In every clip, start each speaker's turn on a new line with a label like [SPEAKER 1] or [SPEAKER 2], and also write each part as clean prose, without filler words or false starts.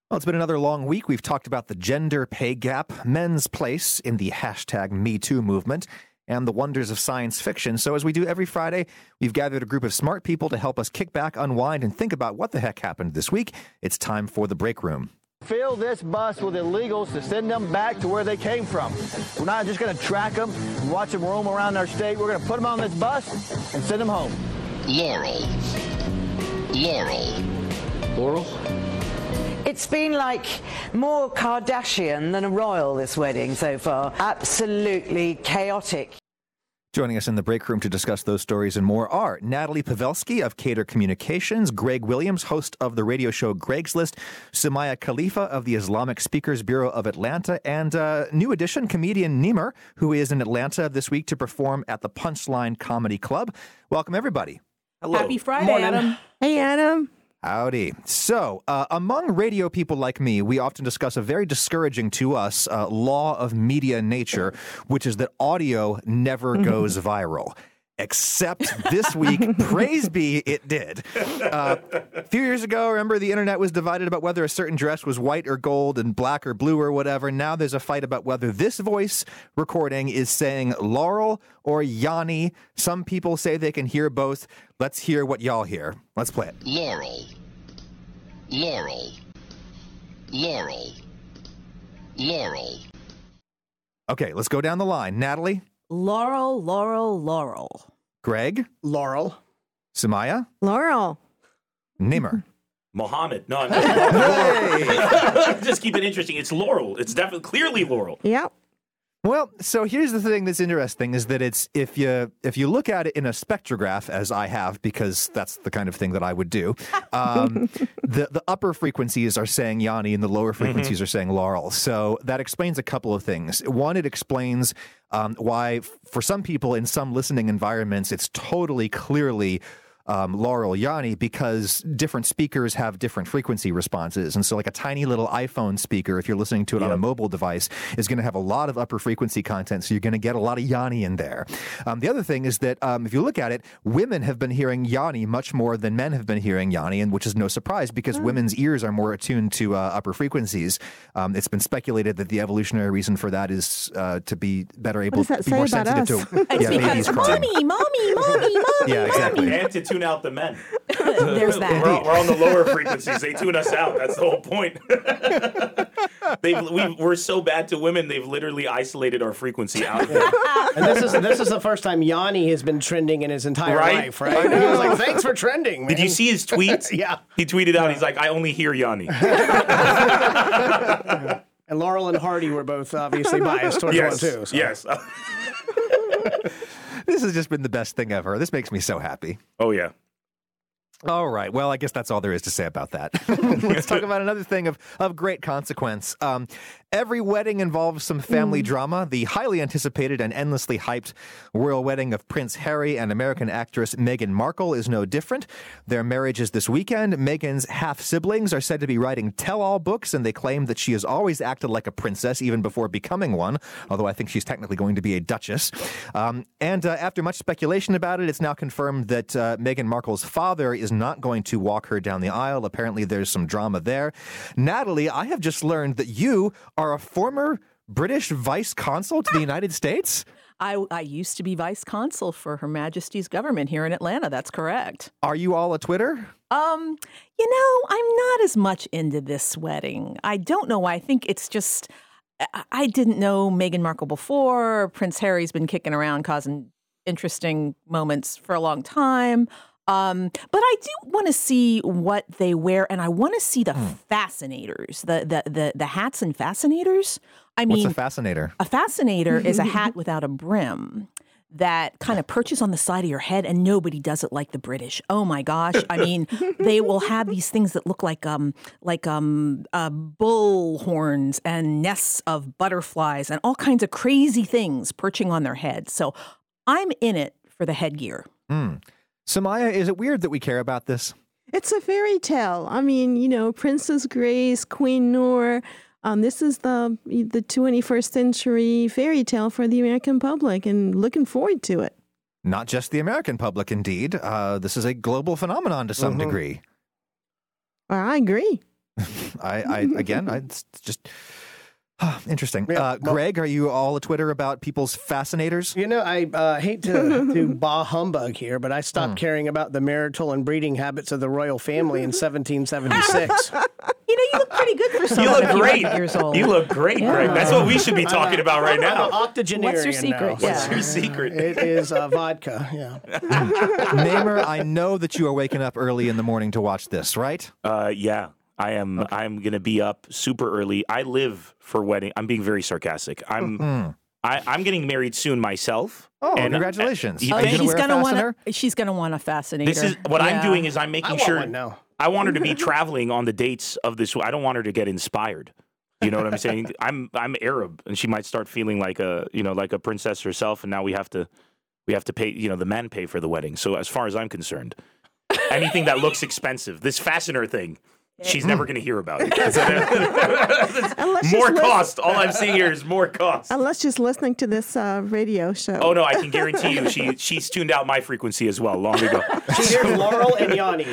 [SPEAKER 1] Well, it's been another long week. We've talked about the gender pay gap, men's place in the hashtag #MeToo movement, and the wonders of science fiction. So as we do every Friday, we've gathered a group of smart people to help us kick back, unwind, and think about what the heck happened this week. It's time for the break room.
[SPEAKER 2] Fill this bus with illegals to send them back to where they came from. We're not just going to track them and watch them roam around our state. We're going to put them on this bus and send them home.
[SPEAKER 3] Laurel.
[SPEAKER 4] It's been like more Kardashian than a royal, this wedding so far. Absolutely chaotic.
[SPEAKER 1] Joining us in the break room to discuss those stories and more are Natalie Pavelski of Cater Communications, Greg Williams, host of the radio show Greg's List, Sumaya Khalifa of the Islamic Speakers Bureau of Atlanta, and new addition comedian Nimer, who is in Atlanta this week to perform at the Punchline Comedy Club. Welcome, everybody.
[SPEAKER 5] Hello.
[SPEAKER 6] Happy Friday, Adam.
[SPEAKER 5] Hey, Adam.
[SPEAKER 1] Howdy. So, among radio people like me, we often discuss a very discouraging to us law of media nature, which is that audio never goes viral. Except this week, praise be, it did. A few years ago, remember, the internet was divided about whether a certain dress was white or gold and black or blue or whatever. Now there's a fight about whether this voice recording is saying Laurel or Yanni. Some people say they can hear both. Let's hear what y'all hear. Let's play it.
[SPEAKER 3] Laurel.
[SPEAKER 1] Okay, let's go down the line. Natalie?
[SPEAKER 6] Laurel.
[SPEAKER 1] Greg?
[SPEAKER 5] Laurel.
[SPEAKER 1] Sumaya?
[SPEAKER 5] Laurel.
[SPEAKER 1] Nimer?
[SPEAKER 7] Mohammed. No, I'm just keep it interesting. It's Laurel. It's definitely clearly Laurel.
[SPEAKER 5] Yep.
[SPEAKER 1] Well, so here's the thing that's interesting is that it's if you look at it in a spectrograph, as I have, because that's the kind of thing that I would do, the upper frequencies are saying Yanni and the lower frequencies are saying Laurel. So that explains a couple of things. One, it explains why for some people in some listening environments, it's totally clearly Laurel Yanni, because different speakers have different frequency responses. And so like a tiny little iPhone speaker, if you're listening to it on a mobile device, is going to have a lot of upper frequency content. So you're going to get a lot of Yanni in there. The other thing is that if you look at it, women have been hearing Yanni much more than men have been hearing Yanni, and which is no surprise because women's ears are more attuned to upper frequencies. It's been speculated that the evolutionary reason for that is to be better able to be more sensitive to babies crying.
[SPEAKER 6] Mommy.
[SPEAKER 1] Yeah, exactly.
[SPEAKER 7] And to tune out the men.
[SPEAKER 6] There's that.
[SPEAKER 7] We're on the lower frequencies. They tune us out. That's the whole point. We're so bad to women, they've literally isolated our frequency out there.
[SPEAKER 5] And this is the first time Yanni has been trending in his entire life, right? He was like, thanks for trending, man.
[SPEAKER 7] Did you see his tweets?
[SPEAKER 5] Yeah.
[SPEAKER 7] He tweeted out, he's like, I only hear Yanni.
[SPEAKER 5] And Laurel and Hardy were both obviously biased towards one, too. So.
[SPEAKER 7] Yes.
[SPEAKER 1] This has just been the best thing ever. This makes me so happy.
[SPEAKER 7] Oh, yeah.
[SPEAKER 1] All right. Well, I guess that's all there is to say about that. Let's talk about another thing of great consequence. Every wedding involves some family drama. The highly anticipated and endlessly hyped royal wedding of Prince Harry and American actress Meghan Markle is no different. Their marriage is this weekend. Meghan's half-siblings are said to be writing tell-all books, and they claim that she has always acted like a princess even before becoming one, although I think she's technically going to be a duchess. And after much speculation about it, it's now confirmed that Meghan Markle's father is not going to walk her down the aisle. Apparently, there's some drama there. Natalie, I have just learned that you are a former British vice consul to the United States?
[SPEAKER 6] I used to be vice consul for Her Majesty's government here in Atlanta. That's correct.
[SPEAKER 1] Are you all a Twitter?
[SPEAKER 6] I'm not as much into this wedding. I don't know why. I think it's just, I didn't know Meghan Markle before. Prince Harry's been kicking around causing interesting moments for a long time. But I do want to see what they wear, and I want to see the fascinators, the hats and fascinators.
[SPEAKER 1] What's a fascinator?
[SPEAKER 6] A fascinator is a hat without a brim that kind of perches on the side of your head, and nobody does it like the British. Oh my gosh! I mean, they will have these things that look like bull horns and nests of butterflies and all kinds of crazy things perching on their heads. So I'm in it for the headgear.
[SPEAKER 1] Samaya, is it weird that we care about this?
[SPEAKER 8] It's a fairy tale. I mean, Princess Grace, Queen Noor. This is the 21st century fairy tale for the American public, and looking forward to it.
[SPEAKER 1] Not just the American public, indeed. This is a global phenomenon to some degree.
[SPEAKER 8] I agree.
[SPEAKER 1] It's just interesting.
[SPEAKER 5] Yeah,
[SPEAKER 1] Greg, are you all a Twitter about people's fascinators?
[SPEAKER 5] You know, I hate to bah humbug here, but I stopped caring about the marital and breeding habits of the royal family in 1776.
[SPEAKER 6] You look pretty good for someone.
[SPEAKER 7] You look
[SPEAKER 6] if you're
[SPEAKER 7] great.
[SPEAKER 6] 100 years old.
[SPEAKER 7] You look great, Greg. That's what we should be talking about right
[SPEAKER 5] I'm
[SPEAKER 7] now.
[SPEAKER 5] an octogenarian
[SPEAKER 6] What's your secret?
[SPEAKER 5] now.
[SPEAKER 6] Yeah.
[SPEAKER 7] Your secret.
[SPEAKER 5] It is vodka. Yeah.
[SPEAKER 1] Namer, I know that you are waking up early in the morning to watch this, right?
[SPEAKER 7] Yeah. I am. Okay. I'm going to be up super early. I live for wedding. I'm being very sarcastic. I'm getting married soon myself.
[SPEAKER 1] Oh, congratulations!
[SPEAKER 6] She's gonna want a fascinator.
[SPEAKER 7] This is what I'm doing. Is I'm making sure. I want her to be traveling on the dates of this. I don't want her to get inspired. You know what I'm saying? I'm Arab, and she might start feeling like a princess herself. And now we have to pay. The men pay for the wedding. So as far as I'm concerned, anything that looks expensive, this fastener thing. She's never going to hear about it. More cost. All I'm seeing here is more cost.
[SPEAKER 8] Unless she's listening to this radio show.
[SPEAKER 7] Oh, no, I can guarantee you she's tuned out my frequency as well long ago.
[SPEAKER 5] She hears Laurel and Yanni.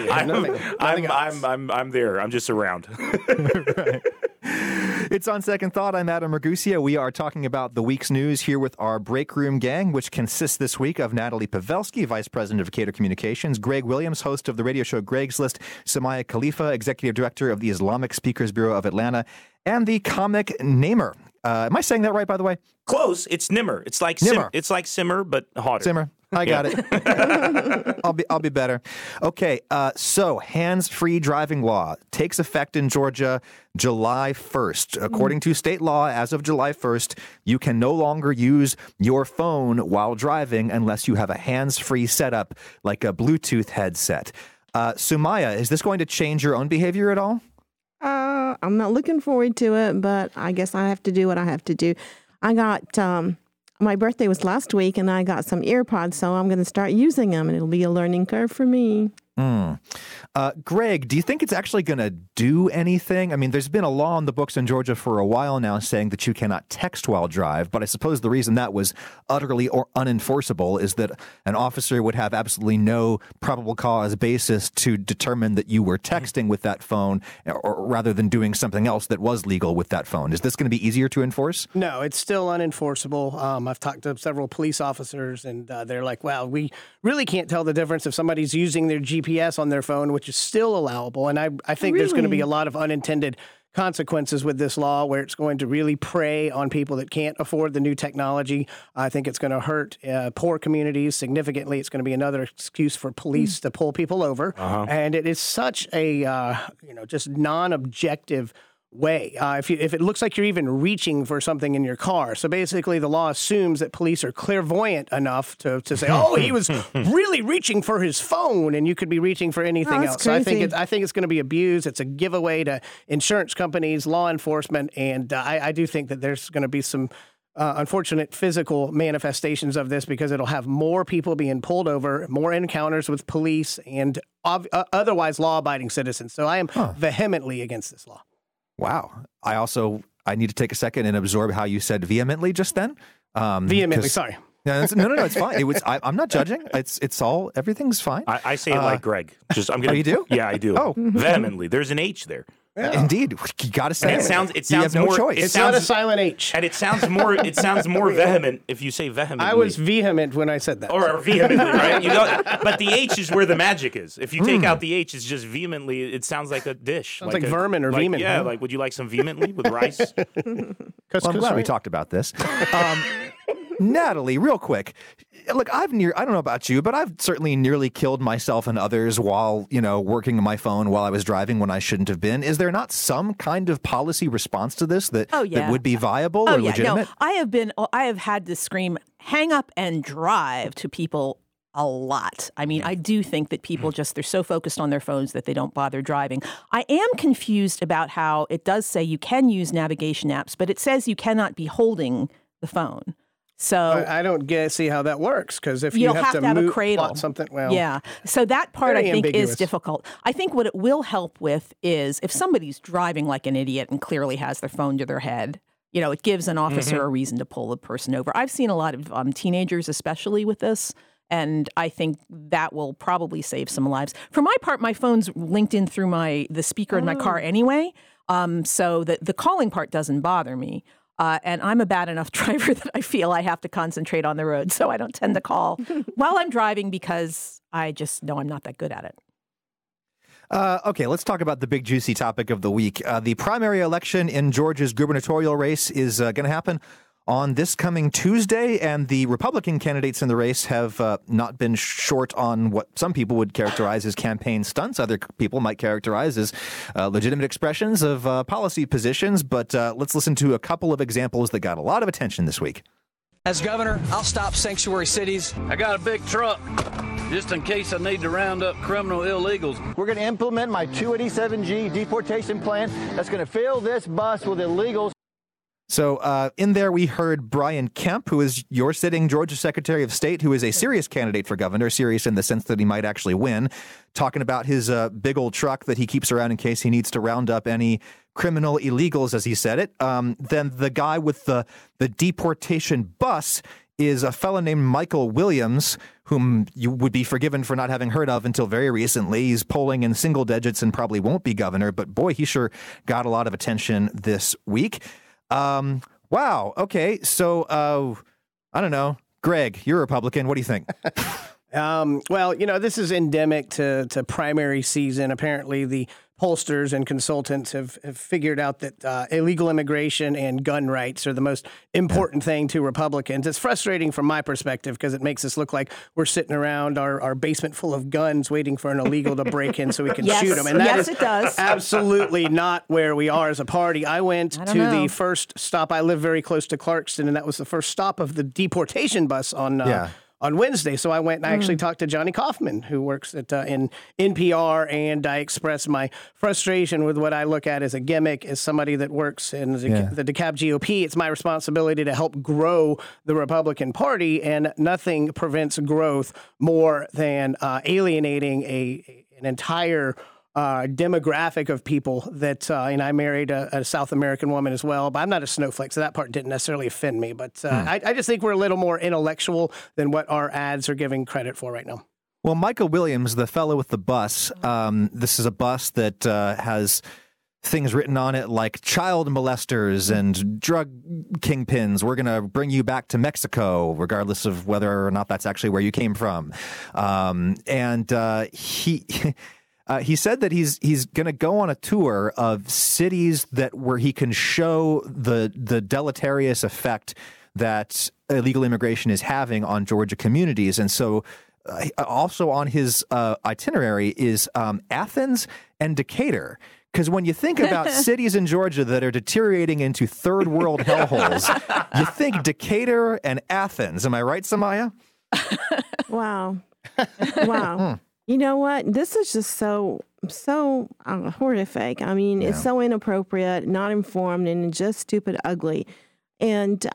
[SPEAKER 7] I'm there. I'm just around.
[SPEAKER 1] Right. It's On Second Thought. I'm Adam Ragusia. We are talking about the week's news here with our Break Room gang, which consists this week of Natalie Pavelski, Vice President of Cater Communications, Greg Williams, host of the radio show Greg's List, Samaya Khalifa, Executive Director of the Islamic Speakers Bureau of Atlanta, and the comic Namer. Am I saying that right, by the way?
[SPEAKER 7] Close. It's Nimmer. It's like
[SPEAKER 1] Nimmer.
[SPEAKER 7] It's like Simmer, but hotter.
[SPEAKER 1] Simmer. I got it. I'll be better. Okay, so hands-free driving law takes effect in Georgia July 1st. According to state law, as of July 1st, you can no longer use your phone while driving unless you have a hands-free setup like a Bluetooth headset. Sumaya, is this going to change your own behavior at all?
[SPEAKER 8] I'm not looking forward to it, but I guess I have to do what I have to do. I got... my birthday was last week, and I got some EarPods, so I'm going to start using them, and it'll be a learning curve for me.
[SPEAKER 1] Greg, do you think it's actually going to do anything? I mean, there's been a law in the books in Georgia for a while now saying that you cannot text while drive, but I suppose the reason that was utterly unenforceable is that an officer would have absolutely no probable cause basis to determine that you were texting with that phone, or rather than doing something else that was legal with that phone. Is this going to be easier to enforce?
[SPEAKER 5] No, it's still unenforceable. I've talked to several police officers, and they're like, well, we really can't tell the difference if somebody's using their GPS on their phone, which is still allowable. And I think there's going to be a lot of unintended consequences with this law where it's going to really prey on people that can't afford the new technology. I think it's going to hurt poor communities significantly. It's going to be another excuse for police to pull people over. And it is such a, just non-objective way. If it looks like you're even reaching for something in your car. So basically the law assumes that police are clairvoyant enough to say, oh, he was really reaching for his phone, and you could be reaching for anything else. So I think it's going to be abused. It's a giveaway to insurance companies, law enforcement, and I do think that there's going to be some unfortunate physical manifestations of this because it'll have more people being pulled over, more encounters with police, and otherwise law-abiding citizens. So I am vehemently against this law.
[SPEAKER 1] Wow. I need to take a second and absorb how you said vehemently just then.
[SPEAKER 5] Vehemently, sorry.
[SPEAKER 1] No, it's fine. I'm not judging. Everything's fine.
[SPEAKER 7] I say it like Greg.
[SPEAKER 1] You do?
[SPEAKER 7] Yeah, I do.
[SPEAKER 1] Oh,
[SPEAKER 7] vehemently. There's an H there.
[SPEAKER 1] Yeah. Indeed, you got to say
[SPEAKER 7] it. It sounds
[SPEAKER 1] no
[SPEAKER 7] more.
[SPEAKER 1] choice.
[SPEAKER 5] It's not a silent H,
[SPEAKER 7] and it sounds more. It sounds more vehement if you say vehemently.
[SPEAKER 5] I was vehement when I said that,
[SPEAKER 7] or vehemently, right? But the H is where the magic is. If you take out the H, it's just vehemently. It sounds like a dish.
[SPEAKER 5] Sounds like vermin or vehement.
[SPEAKER 7] Yeah, like would you like some vehemently with rice?
[SPEAKER 1] Well, I'm glad we talked about this. Natalie, real quick. Look, I don't know about you, but I've certainly nearly killed myself and others while, working on my phone while I was driving when I shouldn't have been. Is there not some kind of policy response to this that would be viable or legitimate?
[SPEAKER 6] No, I have had to scream, hang up and drive to people a lot. I mean, I do think that people they're so focused on their phones that they don't bother driving. I am confused about how it does say you can use navigation apps, but it says you cannot be holding the phone. So
[SPEAKER 5] I don't see how that works, because if
[SPEAKER 6] you
[SPEAKER 5] have to
[SPEAKER 6] have
[SPEAKER 5] move,
[SPEAKER 6] a cradle,
[SPEAKER 5] something,
[SPEAKER 6] so that part I think
[SPEAKER 5] ambiguous.
[SPEAKER 6] is difficult. I think what it will help with is if somebody's driving like an idiot and clearly has their phone to their head, it gives an officer a reason to pull the person over. I've seen a lot of teenagers, especially with this, And I think that will probably save some lives. For my part, my phone's linked in through the speaker in my car anyway, so the calling part doesn't bother me. And I'm a bad enough driver that I feel I have to concentrate on the road, so I don't tend to call while I'm driving because I just know I'm not that good at it.
[SPEAKER 1] Okay, let's talk about the big juicy topic of the week. The primary election in Georgia's gubernatorial race is going to happen on this coming Tuesday, and the Republican candidates in the race have not been short on what some people would characterize as campaign stunts. Other people might characterize as legitimate expressions of policy positions. But let's listen to a couple of examples that got a lot of attention this week.
[SPEAKER 3] As governor, I'll stop sanctuary cities.
[SPEAKER 9] I got a big truck, just in case I need to round up criminal illegals.
[SPEAKER 2] We're going to implement my 287G deportation plan that's going to fill this bus with illegals.
[SPEAKER 1] So in there, we heard Brian Kemp, who is your sitting Georgia Secretary of State, who is a serious candidate for governor, serious in the sense that he might actually win, talking about his big old truck that he keeps around in case he needs to round up any criminal illegals, as he said it. Then the guy with the deportation bus is a fellow named Michael Williams, whom you would be forgiven for not having heard of until very recently. He's polling in single digits and probably won't be governor, but boy, he sure got a lot of attention this week. Wow. Okay. So, I don't know. Greg, you're a Republican. What do you think?
[SPEAKER 5] Well, this is endemic to primary season. Apparently, the pollsters and consultants have figured out that illegal immigration and gun rights are the most important thing to Republicans. It's frustrating from my perspective because it makes us look like we're sitting around our basement full of guns waiting for an illegal to break in so we can shoot them. And that is
[SPEAKER 6] it does.
[SPEAKER 5] Absolutely not where we are as a party. I went to the first stop. I live very close to Clarkston, and that was the first stop of the deportation bus on Wednesday. So I went and I actually talked to Johnny Kaufman, who works at in NPR, and I expressed my frustration with what I look at as a gimmick. As somebody that works in the DeKalb GOP, it's my responsibility to help grow the Republican Party, and nothing prevents growth more than alienating an entire demographic of people that, and I married a South American woman as well, but I'm not a snowflake, so that part didn't necessarily offend me. But I just think we're a little more intellectual than what our ads are giving credit for right now.
[SPEAKER 1] Well, Michael Williams, the fellow with the bus, this is a bus that has things written on it like child molesters and drug kingpins. We're going to bring you back to Mexico, regardless of whether or not that's actually where you came from. He said that he's going to go on a tour of cities where he can show the deleterious effect that illegal immigration is having on Georgia communities. And so also on his itinerary is Athens and Decatur. Because when you think about cities in Georgia that are deteriorating into third world hellholes, you think Decatur and Athens. Am I right, Samaya?
[SPEAKER 8] Wow. Wow. You know what? This is just so horrific. I mean, it's so inappropriate, not informed, and just stupid, ugly. And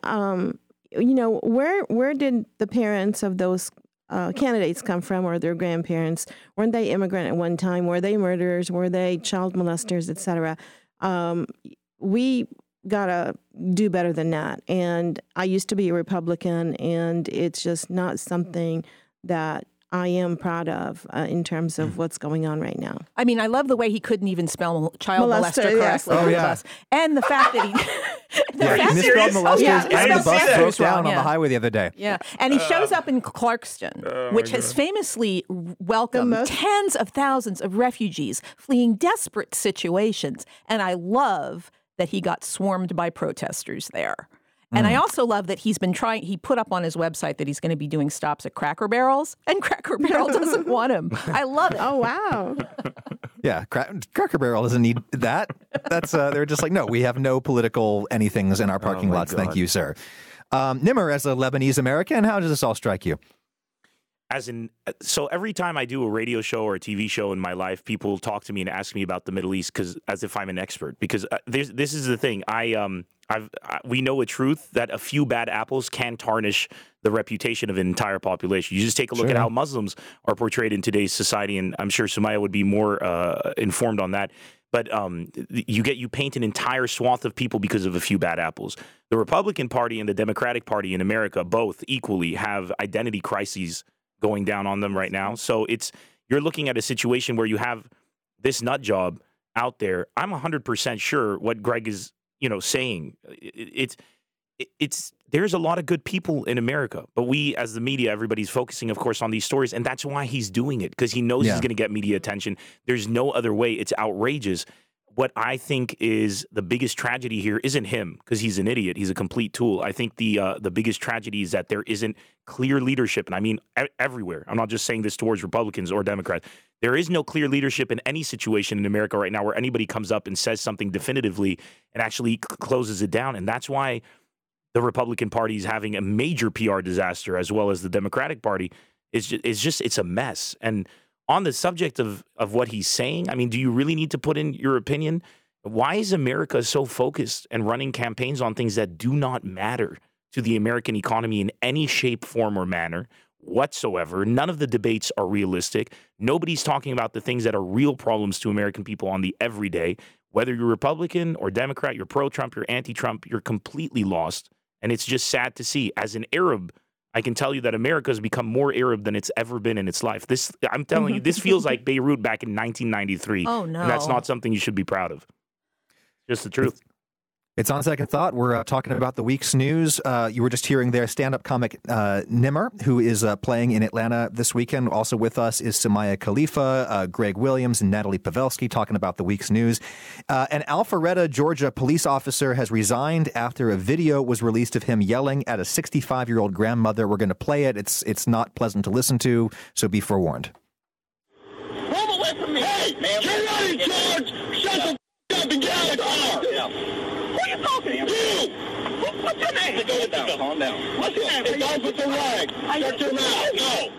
[SPEAKER 8] where did the parents of those candidates come from, or their grandparents? Weren't they immigrant at one time? Were they murderers? Were they child molesters, etc.? We gotta do better than that. And I used to be a Republican, and it's just not something that I am proud of in terms of what's going on right now.
[SPEAKER 6] I mean, I love the way he couldn't even spell child molester correctly on the bus. And the fact that he
[SPEAKER 1] misspelled molesters and the bus broke down on the highway the other day.
[SPEAKER 6] Yeah. And he shows up in Clarkston, which has famously welcomed tens of thousands of refugees fleeing desperate situations. And I love that he got swarmed by protesters there. And I also love that he put up on his website that he's going to be doing stops at Cracker Barrels, and Cracker Barrel doesn't want him. I love it.
[SPEAKER 8] Oh, wow.
[SPEAKER 1] Yeah, Cracker Barrel doesn't need that. That's they're just like, no, we have no political anythings in our parking lots. God. Thank you, sir. Nimmer, as a Lebanese American, how does this all strike you?
[SPEAKER 7] So every time I do a radio show or a TV show in my life, people talk to me and ask me about the Middle East as if I'm an expert. Because this is the thing. We know a truth that a few bad apples can tarnish the reputation of an entire population. You just take a look at how Muslims are portrayed in today's society, and I'm sure Sumaya would be more informed on that. But you paint an entire swath of people because of a few bad apples. The Republican Party and the Democratic Party in America both equally have identity crises going down on them right now. So you're looking at a situation where you have this nut job out there. I'm 100% sure what Greg is, saying. There's a lot of good people in America, but we, as the media, everybody's focusing, of course, on these stories, and that's why he's doing it, because he knows he's going to get media attention. There's no other way. It's outrageous. What I think is the biggest tragedy here isn't him, because he's an idiot. He's a complete tool. I think the biggest tragedy is that there isn't clear leadership, and I mean everywhere. I'm not just saying this towards Republicans or Democrats. There is no clear leadership in any situation in America right now where anybody comes up and says something definitively and actually closes it down, and that's why the Republican Party is having a major PR disaster, as well as the Democratic Party. It's a mess. And on the subject of what he's saying, I mean, do you really need to put in your opinion? Why is America so focused and running campaigns on things that do not matter to the American economy in any shape, form, or manner whatsoever? None of the debates are realistic. Nobody's talking about the things that are real problems to American people on the everyday. Whether you're Republican or Democrat, you're pro-Trump, you're anti-Trump, you're completely lost. And it's just sad to see. As an Arab, I can tell you that America has become more Arab than it's ever been in its life. I'm telling you, this feels like Beirut back in 1993.
[SPEAKER 6] Oh, no.
[SPEAKER 7] And that's not something you should be proud of. Just the truth.
[SPEAKER 1] It's On Second Thought. We're talking about the week's news. You were just hearing their stand-up comic Nimar, who is playing in Atlanta this weekend. Also with us is Samaya Khalifa, Greg Williams, and Natalie Pavelski talking about the week's news. An Alpharetta, Georgia police officer has resigned after a video was released of him yelling at a 65-year-old grandmother. We're going to play it. It's not pleasant to listen to, so be forewarned.
[SPEAKER 10] Move away from me! Hey, you're not in charge! Shut the up and get out of the car! Who are you talking to? You! What's your name? Calm down. What's your name? It's Officer Rag. Shut your mouth. No.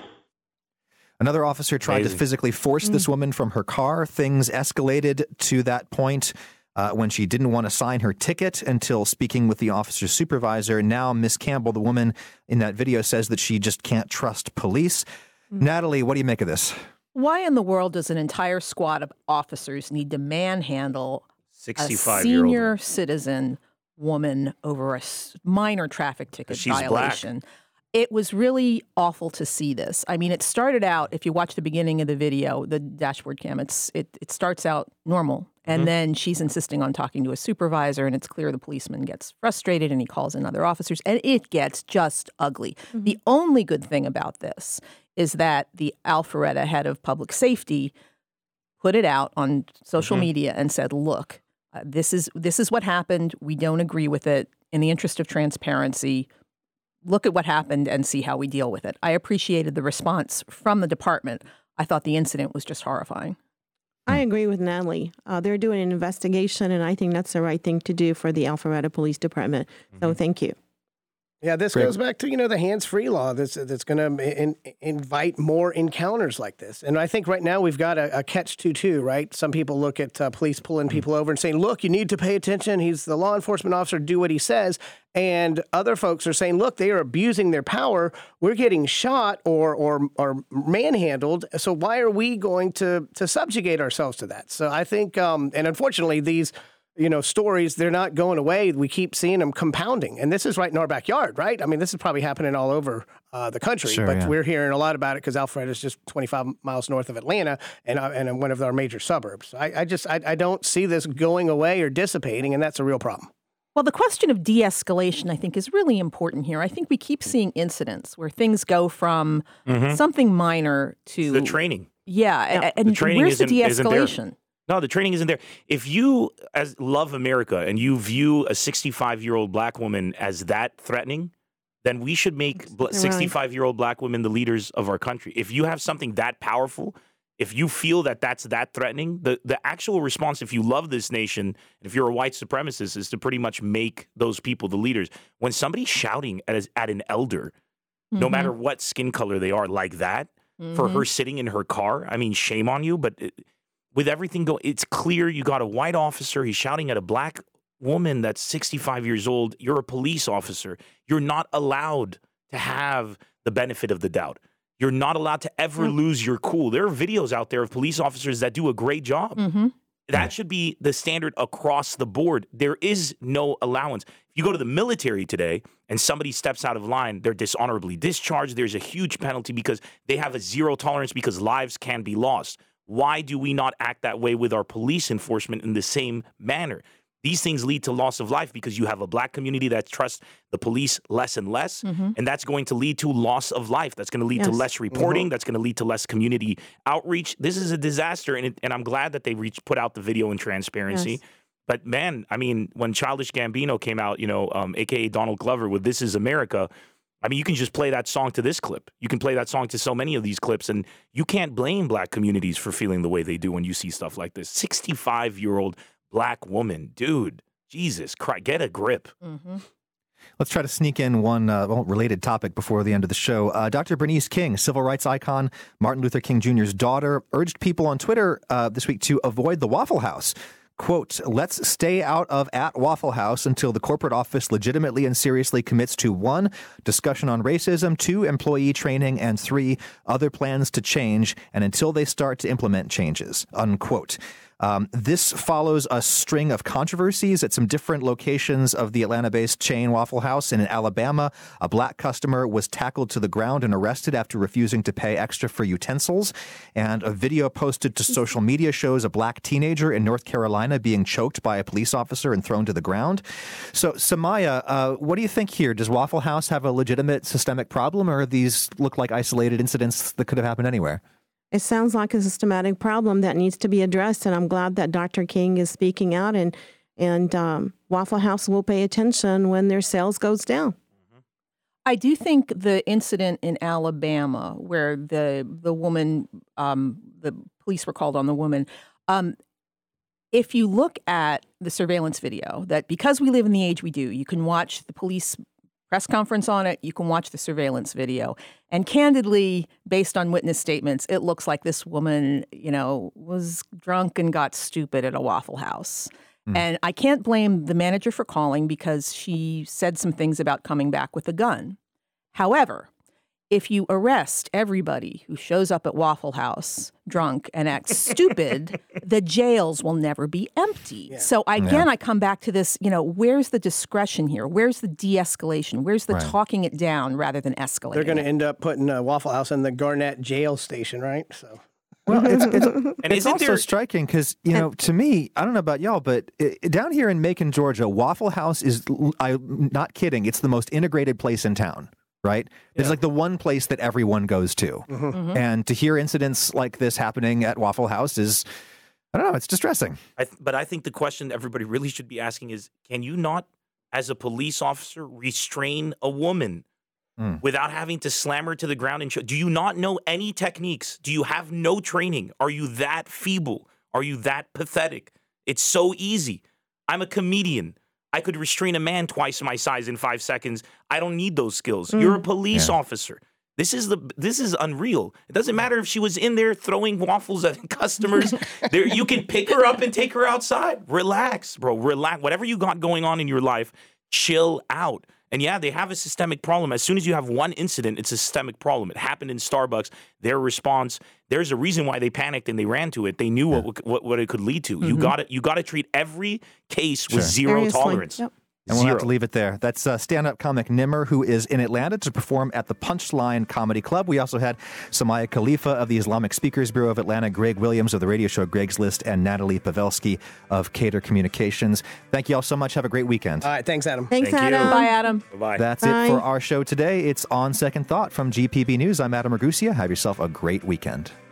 [SPEAKER 1] Another officer tried to physically force this woman from her car. Things escalated to that point when she didn't want to sign her ticket until speaking with the officer's supervisor. Now, Miss Campbell, the woman in that video, says that she just can't trust police. Natalie, what do you make of this?
[SPEAKER 6] Why in the world does an entire squad of officers need to manhandle a
[SPEAKER 7] 65-year-old
[SPEAKER 6] senior citizen woman over a minor traffic ticket violation?
[SPEAKER 7] Black.
[SPEAKER 6] It was really awful to see this. I mean, it started out, if you watch the beginning of the video, the dashboard cam, it starts out normal. And then she's insisting on talking to a supervisor, and it's clear the policeman gets frustrated and he calls in other officers, and it gets just ugly. The only good thing about this is that the Alpharetta head of public safety put it out on social media and said, look, this is what happened. We don't agree with it. In the interest of transparency, look at what happened and see how we deal with it. I appreciated the response from the department. I thought the incident was just horrifying.
[SPEAKER 8] I agree with Natalie. They're doing an investigation, and I think that's the right thing to do for the Alpharetta Police Department. So thank you.
[SPEAKER 5] Yeah, this goes back to, the hands-free law that's going to invite more encounters like this. And I think right now we've got a catch-22, right? Some people look at police pulling people over and saying, look, you need to pay attention. He's the law enforcement officer, do what he says. And other folks are saying, look, they are abusing their power. We're getting shot or manhandled. So why are we going to subjugate ourselves to that? So I think, and unfortunately, these stories, they're not going away. We keep seeing them compounding. And this is right in our backyard, right? I mean, this is probably happening all over the country, but we're hearing a lot about it because Alpharetta is just 25 miles north of Atlanta and one of our major suburbs. I don't see this going away or dissipating, and that's a real problem.
[SPEAKER 6] Well, the question of de-escalation, I think, is really important here. I think we keep seeing incidents where things go from something minor to...
[SPEAKER 7] the training.
[SPEAKER 6] Yeah, and
[SPEAKER 7] the training
[SPEAKER 6] where's the de-escalation?
[SPEAKER 7] No, the training isn't there. If you love America and you view a 65-year-old black woman as that threatening, then we should make 65-year-old black women the leaders of our country. If you have something that powerful, if you feel that that's that threatening, the actual response, if you love this nation, if you're a white supremacist, is to pretty much make those people the leaders. When somebody's shouting at an elder, no matter what skin color they are, like that, for her sitting in her car, I mean, shame on you, but... with everything going, it's clear you got a white officer. He's shouting at a black woman that's 65 years old. You're a police officer. You're not allowed to have the benefit of the doubt. You're not allowed to ever lose your cool. There are videos out there of police officers that do a great job. That should be the standard across the board. There is no allowance. If you go to the military today and somebody steps out of line, they're dishonorably discharged. There's a huge penalty because they have a zero tolerance because lives can be lost. Why do we not act that way with our police enforcement in the same manner? These things lead to loss of life because you have a black community that trusts the police less and less, and that's going to lead to loss of life. That's going to lead to less reporting. That's going to lead to less community outreach. This is a disaster, and I'm glad that they put out the video in transparency. Yes. But, man, I mean, when Childish Gambino came out, a.k.a. Donald Glover with This Is America, I mean, you can just play that song to this clip. You can play that song to so many of these clips, and you can't blame black communities for feeling the way they do when you see stuff like this. 65-year-old black woman, dude, Jesus Christ, get a grip.
[SPEAKER 1] Let's try to sneak in one related topic before the end of the show. Dr. Bernice King, civil rights icon, Martin Luther King Jr.'s daughter, urged people on Twitter this week to avoid the Waffle House. Quote, let's stay out of at Waffle House until the corporate office legitimately and seriously commits to 1, discussion on racism, 2, employee training, and 3, other plans to change, and until they start to implement changes, unquote. This follows a string of controversies at some different locations of the Atlanta-based chain Waffle House. And in Alabama, a black customer was tackled to the ground and arrested after refusing to pay extra for utensils. And a video posted to social media shows a black teenager in North Carolina being choked by a police officer and thrown to the ground. So, Samaya, what do you think here? Does Waffle House have a legitimate systemic problem, or these look like isolated incidents that could have happened anywhere?
[SPEAKER 8] It sounds like a systematic problem that needs to be addressed, and I'm glad that Dr. King is speaking out, and Waffle House will pay attention when their sales goes down.
[SPEAKER 6] I do think the incident in Alabama where the woman, the police were called on the woman, if you look at the surveillance video, that because we live in the age we do, you can watch the police press conference on it, you can watch the surveillance video. And candidly, based on witness statements, it looks like this woman, was drunk and got stupid at a Waffle House. And I can't blame the manager for calling because she said some things about coming back with a gun. However, if you arrest everybody who shows up at Waffle House drunk and acts stupid, the jails will never be empty. Yeah. So I come back to this, where's the discretion here? Where's the de-escalation? Where's the talking it down rather than escalating?
[SPEAKER 5] They're going to end up putting Waffle House in the Garnett jail station, right? So.
[SPEAKER 1] Well, it's also striking because, to me, I don't know about y'all, but down here in Macon, Georgia, Waffle House is, I'm not kidding, it's the most integrated place in town. Right? It's like the one place that everyone goes to. And to hear incidents like this happening at Waffle House is, I don't know, it's distressing.
[SPEAKER 7] But I think the question everybody really should be asking is, can you not, as a police officer, restrain a woman without having to slam her to the ground? And do you not know any techniques? Do you have no training? Are you that feeble? Are you that pathetic? It's so easy. I'm a comedian. I could restrain a man twice my size in 5 seconds. I don't need those skills. You're a police officer. This is unreal. It doesn't matter if she was in there throwing waffles at customers. You can pick her up and take her outside. Relax, bro. Relax. Whatever you got going on in your life, chill out. And yeah, they have a systemic problem. As soon as you have one incident, it's a systemic problem. It happened in Starbucks. Their response, there's a reason why they panicked and they ran to it. They knew what it could lead to. You got to treat every case with zero tolerance. Yep.
[SPEAKER 1] And we'll have to leave it there. That's stand-up comic Nimmer, who is in Atlanta to perform at the Punchline Comedy Club. We also had Samaya Khalifa of the Islamic Speakers Bureau of Atlanta, Greg Williams of the radio show Greg's List, and Natalie Pavelski of Cater Communications. Thank you all so much. Have a great weekend.
[SPEAKER 5] All right. Thanks, Adam.
[SPEAKER 8] Thanks, Adam.
[SPEAKER 6] Bye, Adam.
[SPEAKER 7] Bye-bye.
[SPEAKER 1] That's it for our show today. It's On Second Thought from GPB News. I'm Adam Ragusia. Have yourself a great weekend.